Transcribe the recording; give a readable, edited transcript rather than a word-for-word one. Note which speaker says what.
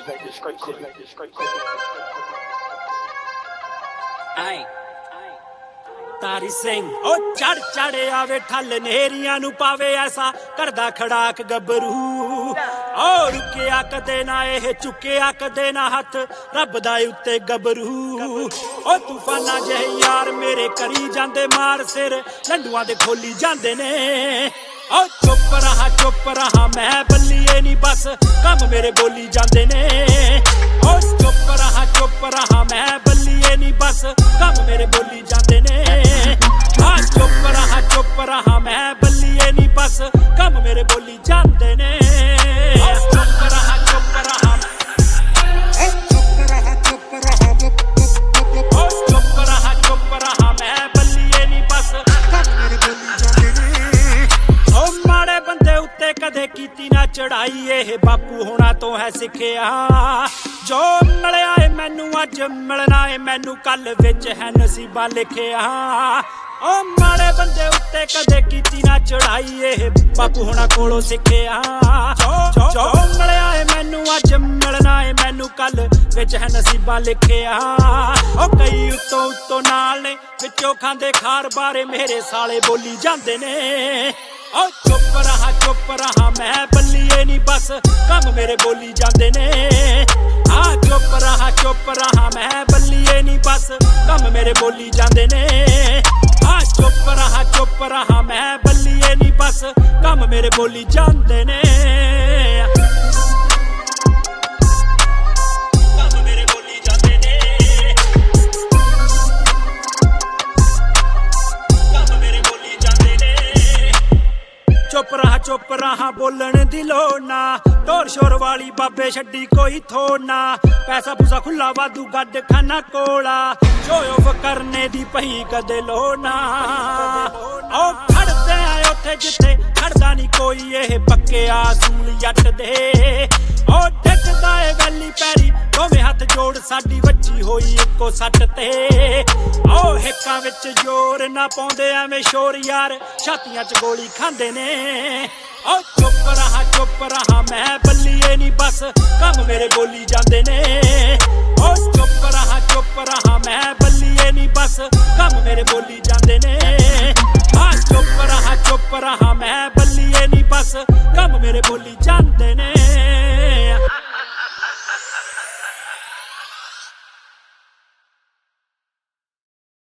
Speaker 1: ਤਾਰੀ ਸਿੰਘ ਉਹ ਚੜ ਆਵੇ ਠੱਲ ਨੇਰੀਆਂ ਨੂੰ ਪਾਵੇ ਐਸਾ ਕਰਦਾ ਖੜਾਕ ਗੱਭਰੂ ਔਰ ਰੁਕਿਆ ਕਦੇ ਨਾ ਇਹ ਚੁੱਕਿਆ ਕਦੇ ਨਾ ਹੱਥ ਰੱਬ ਦਾ ਉੱਤੇ ਗੱਭਰੂ ਉਹ ਤੂਫਾਨਾਂ ਜਿਹੇ ਯਾਰ ਮੇਰੇ ਕਰੀ ਜਾਂਦੇ ਮਾਰ ਸਿਰ ਲੰਡੂਆਂ ਦੇ ਖੋਲੀ ਜਾਂਦੇ ਨੇ ਉਹ ਚੁੱਪ ਰਹਾ ਮੈਂ ਬੱਲੀਏ ਨਹੀਂ ਬਸ ਕੰਮ ਮੇਰੇ ਬੋਲੀ ਜਾਂਦੇ ਨੇ ਉਹ ਚੁੱਪ ਰਹਾ ਮੈਂ ਬੱਲੀਏ ਨਹੀਂ ਬਸ ਕੰਮ ਮੇਰੇ ਬੋਲੀ ਜਾਂਦੇ ਨੇ ਚੁੱਪ ਰਹਾ ਮੈਂ ਬੱਲੀਏ ਨਹੀਂ ਬਸ ਕੰਮ ਮੇਰੇ ਬੋਲੀ ਜਾਂਦੇ ਨੇ ਚੁੱਪ ਰਹਾ ਮੈਂ ਬੱਲੀਏ ਨਹੀਂ ਬਸ ਕੰਮ ਮੇਰੇ ਬੋਲੀ ਜਾਂਦੇ ਨੇ ਉਹ ਮਾੜੇ ਬੰਦੇ ਉੱਤੇ ਕਦੇ ਕੀਤੀ ਨਾ ਚੜਾਈ ਇਹ ਬਾਪੂ ਹੋਣਾ ਤੋਂ ਹੈ ਸਿੱਖਿਆ ਜੋ ਮਿਲਿਆ ਏ ਮੈਨੂੰ ਅੱਜ ਮਿਲਣਾ ਏ ਮੈਨੂੰ ਕੱਲ ਵਿੱਚ ਹੈ ਨਸੀਬਾਂ ਲਿਖਿਆ ਉਹ ਮਾੜੇ ਬੰਦੇ ਉੱਤੇ ਕਦੇ ਕੀਤੀ ਨਾ ਚੜਾਈ ਇਹ ਬਾਪੂ ਹੋਣਾ ਕੋਲੋਂ ਸਿੱਖਿਆ ਜੋ ਮਿਲਿਆ ਏ ਮੈਨੂੰ ਅੱਜ ਮਿਲਣਾ ਏ ਮੈਨੂੰ ਕੱਲ ਵਿੱਚ ਹੈ ਨਸੀਬਾਂ ਲਿਖਿਆ ਉਹ ਕਈ ਉੱਤੋਂ ਨਾਲ ਨੇ ਵਿੱਚੋਂ ਖਾਂਦੇ ਖਾਰ ਬਾਰੇ ਮੇਰੇ ਸਾਲੇ ਬੋਲੀ ਜਾਂਦੇ ਨੇ ਉਹ ਚੁੱਪ ਰਹਾ ਮੈਂ ਬੱਲੀਏ ਨਹੀਂ ਬਸ ਕੰਮ ਮੇਰੇ ਬੋਲੀ ਜਾਂਦੇ ਨੇ ਚੁੱਪ ਰਹਾ ਮੈਂ ਬੱਲੀਏ ਨਹੀਂ ਬਸ ਕੰਮ ਮੇਰੇ ਬੋਲੀ ਜਾਂਦੇ ਨੇ ਚੁੱਪ ਰਹਾ ਮੈਂ ਬੱਲੀਏ ਨਹੀਂ ਬਸ ਕੰਮ ਮੇਰੇ ਬੋਲੀ ਜਾਂਦੇ ਨੇ ਚੁੱਪ ਰਹਾ ਬੋਲਣ ਦੀ ਲੋੜ ਨਾ ਟੋਰ ਸ਼ੋਰ ਵਾਲੀ ਬਾਬੇ ਛੱਡੀ ਕੋਈ ਥੋੜ ਨਾ ਪੈਸਾ ਪੂਸਾ ਖੁੱਲਾ ਵਾਧੂ ਗੱਡ ਖਾਨਾ ਕੋਲਾ ਸ਼ੋਅ ਕਰਨੇ ਦੀ ਪਈ ਕਦੇ ਲੋੜ ਨਾ ਉਹ ਖੜਦੇ ਆ ਉੱਥੇ ਜਿੱਥੇ ਖੜਦਾ ਨਹੀਂ ਕੋਈ ਇਹ ਪੱਕਿਆ ਅਸੂਲ ਜੱਟ ਦੇ ਉਹ ਡਿੱਗਦਾ ਏ ਵੈਲੀ ਪੈਰੀ ਦੋਵੇਂ ਹੱਥ ਜੋੜ ਸਾਡੀ ਵੱਜੀ ਹੋਈ ਇੱਕੋ ਸੱਟ ਤੇ ਉਹ ਹਿੱਕਾਂ ਵਿੱਚ ਜ਼ੋਰ ਨਾ ਪਾਉਂਦੇ ਐਵੇਂ ਸ਼ੋਰ ਯਾਰ ਛਾਤੀਆਂ 'ਚ ਗੋਲੀ ਖਾਂਦੇ ਨੇ ਉਹ ਚੁੱਪ ਰਹਾ ਮੈਂ ਬੱਲੀਏ ਨਹੀਂ ਬਸ ਕੰਮ ਮੇਰੇ ਬੋਲੀ ਜਾਂਦੇ ਨੇ